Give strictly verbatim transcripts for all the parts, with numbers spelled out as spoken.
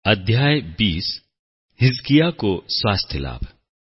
अध्याय बीस। हिजकिय्याह को स्वास्थ्य लाभ।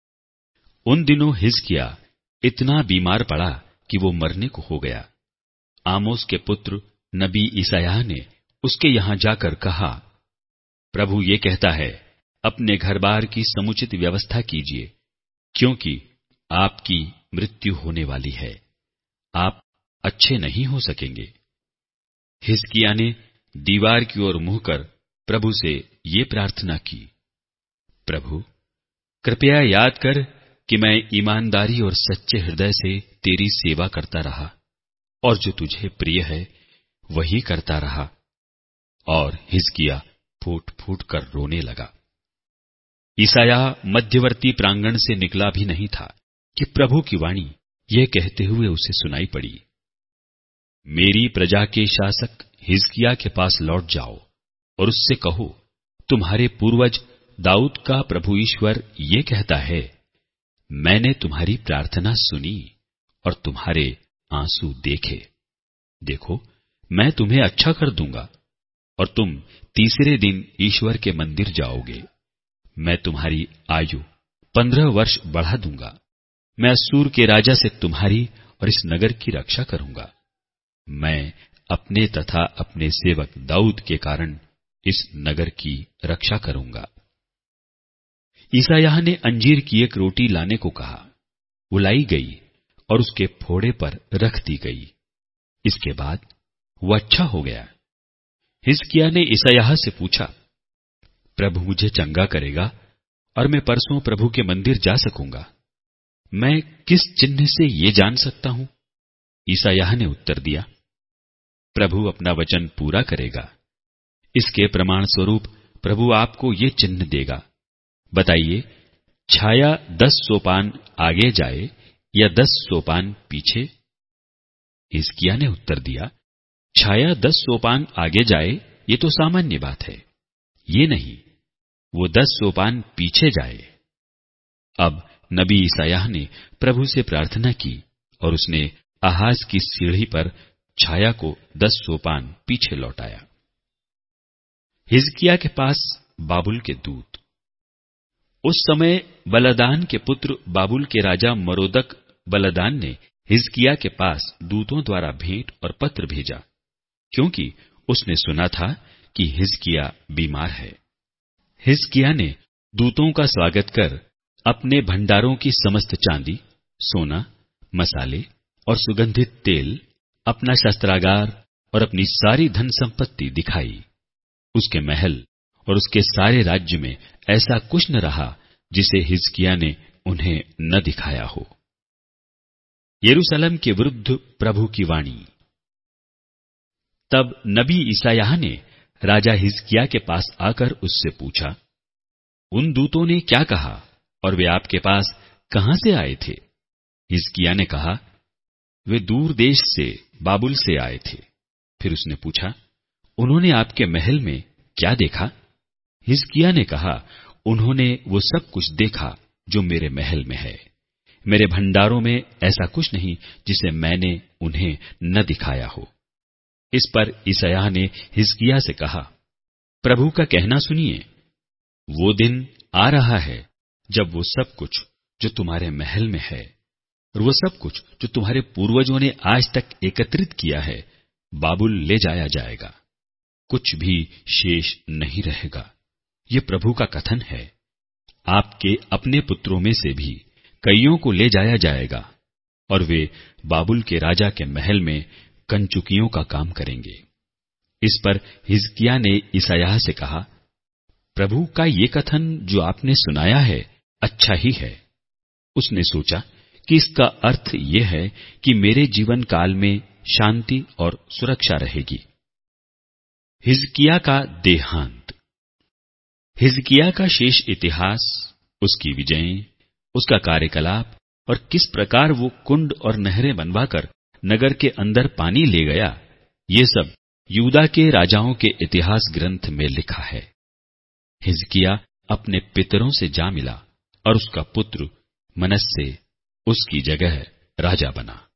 उन दिनों हिजकिय्याह इतना बीमार पड़ा कि वो मरने को हो गया। आमोस के पुत्र नबी ईसायाह ने उसके यहां जाकर कहा, प्रभु ये कहता है, अपने घर बार की समुचित व्यवस्था कीजिए, क्योंकि आपकी मृत्यु होने वाली है, आप अच्छे नहीं हो सकेंगे। हिजकिय्याह ने दीवार की ओर मुंह कर प्रभु से ये प्रार्थना की, प्रभु कृपया याद कर कि मैं ईमानदारी और सच्चे हृदय से तेरी सेवा करता रहा और जो तुझे प्रिय है वही करता रहा। और हिजकिय्याह फूट फूट कर रोने लगा। ईसायाह मध्यवर्ती प्रांगण से निकला भी नहीं था कि प्रभु की वाणी यह कहते हुए उसे सुनाई पड़ी, मेरी प्रजा के शासक हिजकिय्याह के पास लौट जाओ और उससे कहो, तुम्हारे पूर्वज दाऊद का प्रभु ईश्वर ये कहता है, मैंने तुम्हारी प्रार्थना सुनी और तुम्हारे आंसू देखे। देखो, मैं तुम्हें अच्छा कर दूंगा और तुम तीसरे दिन ईश्वर के मंदिर जाओगे। मैं तुम्हारी आयु पंद्रह वर्ष बढ़ा दूंगा। मैं अश्शूर के राजा से तुम्हारी और इस नगर की रक्षा करूंगा। मैं अपने तथा अपने सेवक दाऊद के कारण इस नगर की रक्षा करूंगा। ईसायाह ने अंजीर की एक रोटी लाने को कहा। वो लाई गई और उसके फोड़े पर रख दी गई। इसके बाद वो अच्छा हो गया। हिजकिय्याह ने ईसायाह से पूछा, प्रभु मुझे चंगा करेगा और मैं परसों प्रभु के मंदिर जा सकूंगा। मैं किस चिन्ह से ये जान सकता हूं? ईसायाह ने उत्तर दिया, प्रभु अपना वचन पूरा करेगा। इसके प्रमाण स्वरूप प्रभु आपको ये चिन्ह देगा। बताइए, छाया दस सोपान आगे जाए या दस सोपान पीछे? हिजकिय्याह ने उत्तर दिया, छाया दस सोपान आगे जाए ये तो सामान्य बात है, ये नहीं, वो दस सोपान पीछे जाए। अब नबी ईसायाह ने प्रभु से प्रार्थना की और उसने आहाज की सीढ़ी पर छाया को दस सोपान पीछे लौटाया। हिजकिय्याह के पास बाबुल के दूत। उस समय बलदान के पुत्र बाबुल के राजा मरोदक बलदान ने हिजकिय्याह के पास दूतों द्वारा भेंट और पत्र भेजा, क्योंकि उसने सुना था कि हिजकिय्याह बीमार है। हिजकिय्याह ने दूतों का स्वागत कर अपने भंडारों की समस्त चांदी, सोना, मसाले और सुगंधित तेल, अपना शस्त्रागार और अपनी सारी धन संपत्ति दिखाई। उसके महल और उसके सारे राज्य में ऐसा कुछ न रहा जिसे हिजकिय्याह ने उन्हें न दिखाया हो। यरूशलेम के विरुद्ध प्रभु की वाणी। तब नबी ईसायाह ने राजा हिजकिय्याह के पास आकर उससे पूछा, उन दूतों ने क्या कहा और वे आपके पास कहां से आए थे? हिजकिय्याह ने कहा, वे दूर देश से बाबुल से आए थे। फिर उसने पूछा, उन्होंने आपके महल में क्या देखा? हिजकिय्याह ने कहा, उन्होंने वो सब कुछ देखा जो मेरे महल में है। मेरे भंडारों में ऐसा कुछ नहीं जिसे मैंने उन्हें न दिखाया हो। इस पर ईसायाह ने हिजकिय्याह से कहा, प्रभु का कहना सुनिए, वो दिन आ रहा है जब वो सब कुछ जो तुम्हारे महल में है और वो सब कुछ जो तुम्हारे पूर्वजों ने आज तक एकत्रित किया है, बाबुल ले जाया जाएगा। कुछ भी शेष नहीं रहेगा। ये प्रभु का कथन है। आपके अपने पुत्रों में से भी कईयों को ले जाया जाएगा और वे बाबुल के राजा के महल में कंचुकियों का काम करेंगे। इस पर हिजकिय्याह ने ईसायाह से कहा, प्रभु का ये कथन जो आपने सुनाया है अच्छा ही है। उसने सोचा कि इसका अर्थ यह है कि मेरे जीवन काल में शांति और सुरक्षा रहेगी। हिजकिय्याह का देहांत। हिजकिय्याह का शेष इतिहास, उसकी विजयें, उसका कार्यकलाप और किस प्रकार वो कुंड और नहरें बनवाकर नगर के अंदर पानी ले गया, ये सब यूदा के राजाओं के इतिहास ग्रंथ में लिखा है। हिजकिय्याह अपने पितरों से जा मिला और उसका पुत्र मनश्शे उसकी जगह राजा बना।